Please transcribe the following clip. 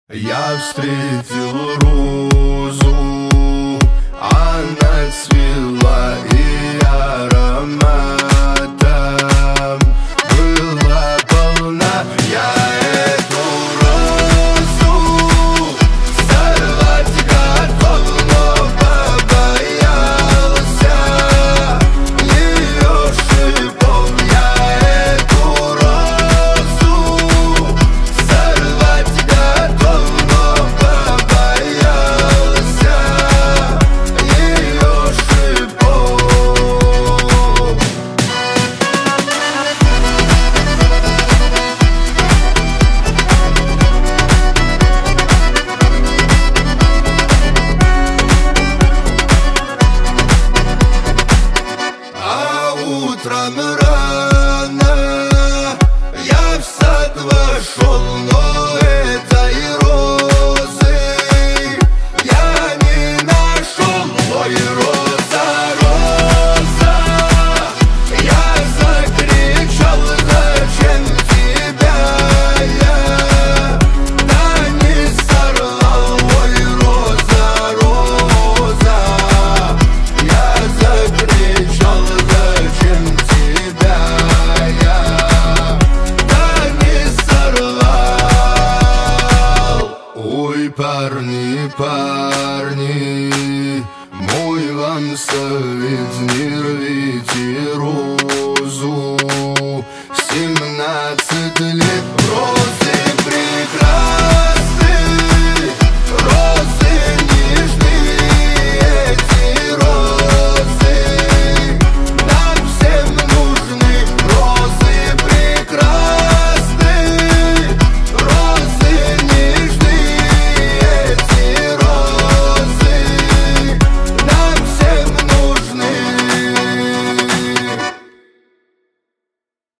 Я встретил розу, она цвела и ароматом была полна. Я эту розу сорвать готов, но побоялся ее шипов. Я эту розу сорвать готов, но побоялся ее шипов. А утром рано я в сад вошел, но этой розы я не нашел. Ой, роза, роза, я закричал: зачем тебя я да не сорвал? Ой, роза, роза, я закричал: зачем тебя я да не сорвал? Ой, парни, парни, мой вам совет: не рвите розу.